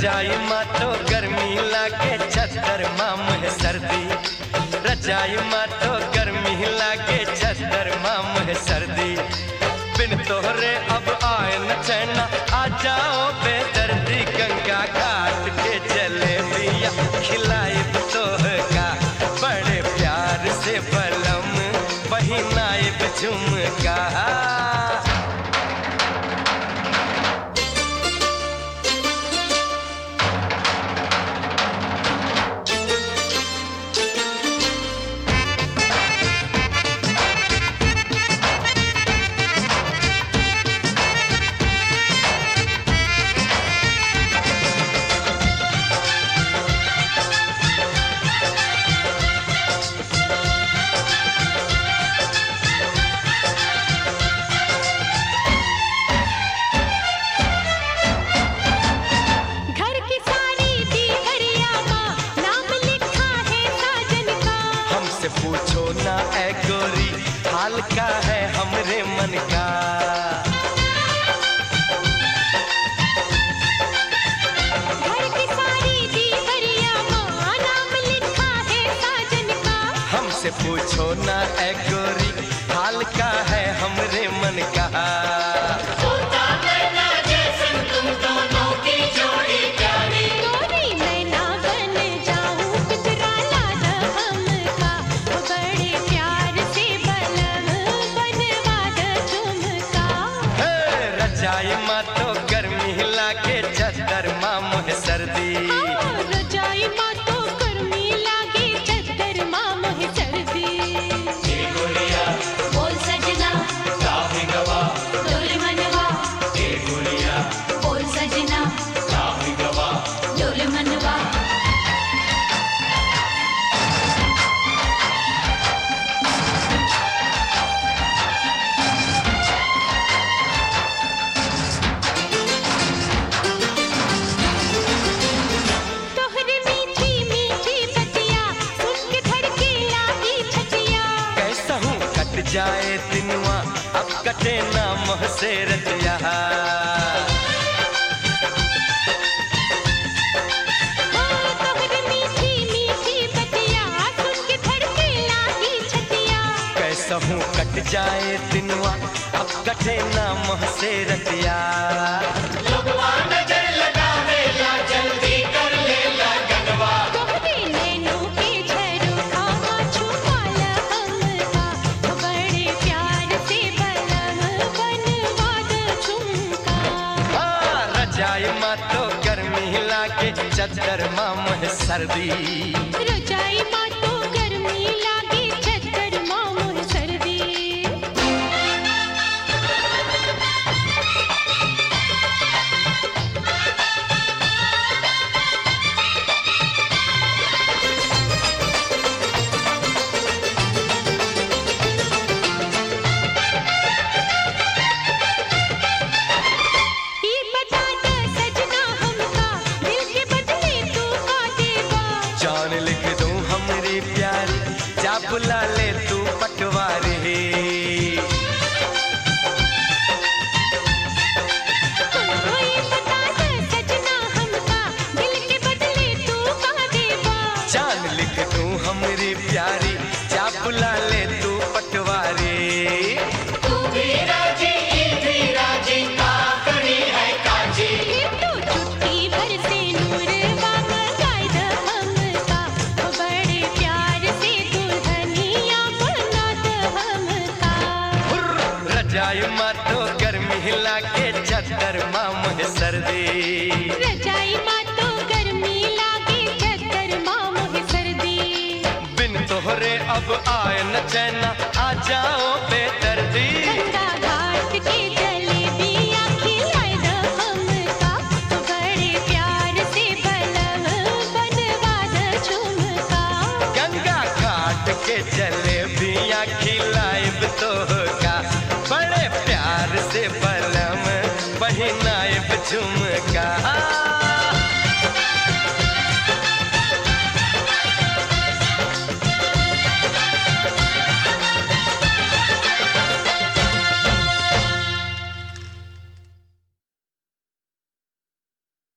रजाई माँ तो गर्मी लागे छतर माँ मुहे सर्दी, रजाई माँ तो गर्मी लागे छतर माँ मुहे सर्दी। बिन तोहरे अब आए न चैना, आ जाओ बेदर्दी। गंगा घाट के जलेबिया खिलाई तोहका बड़े प्यार से बलम बहिनाए झुमका। पूछो ना ऐ गोरी हाल का है हमरे मन का। घर की सारी दीवरिया माँ नाम लिखा है साजन का। हमसे पूछो ना ऐ गोरी हाल का है हमरे मन का। रजाई माँ तो गर्मी लागे छतर माँ मुहे सर्दी, रजाई माँ तो गर्मी लागे छतर माँ मुहे सर्दी। बोल सजना काहे गवा डोल मनवा, बोल सजना काहे गवा डोल मनवा। जाए दिनवा अब कटे ना मोह से रतिया। कैसा हूँ कट जाए दिनवा अब कटे ना मोह से रतिया। जल्दी कर ले लगनवा रजाई माँ तो गर्मी लागे छतर माँ मुहे सर्दी, रजाई माँ तो गर्मी लागे छतर माँ मुहे सर्दी। जान लिख दूं हमरी प्यारी जा बुला ले तू पटवारी। जान लिख दूं हमरी प्यारी जा बुला ले तू पटवारी। तू भी राजी का करी है काजी। तो छुट्टी भर से नूर बाबा गायद हमका, बड़े प्यार से दुल्हनिया बना दे हमका। रजाई माँ तो गर्मी लागे छतर माँ मुहे सर्दी, रजाई माँ तो गर्मी लागे छतर माँ मुहे सर्दी। बिन तोहरे अब आए न चैना, आ जाओ